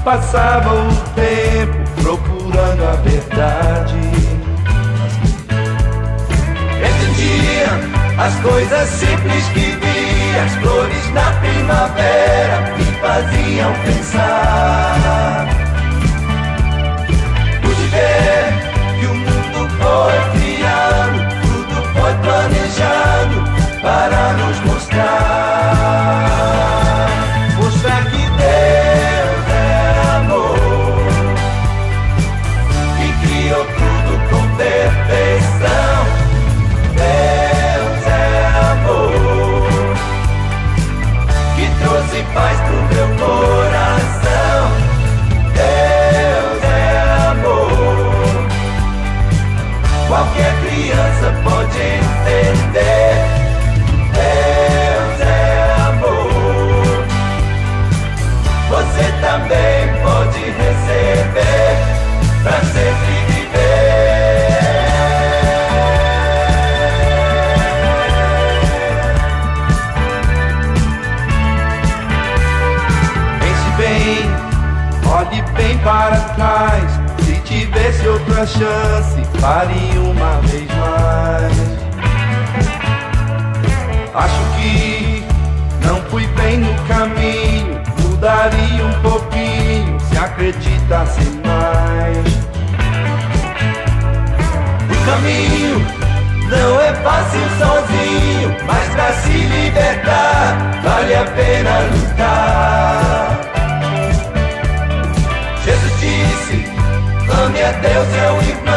passava o tempo procurando a verdade. Entendia as coisas simples que via, as flores na primavera me faziam pensar. Pude ver que o mundo foi criado, tudo foi planejado para nos mostrar. Mostrar que Deus é amor, que criou tudo com perfeição. Deus é amor, que trouxe paz pro meu coração. Deus é amor, qualquer criança pode entender. Deus é amor, você também pode receber pra sempre viver. Pense bem, olhe bem para trás. Se tivesse outra chance, faria uma vez mais. Acho que não fui bem no caminho, mudaria um pouquinho se acreditasse mais. O caminho não é fácil sozinho, mas pra se libertar vale a pena lutar. Jesus disse: ame a Deus e ao irmão.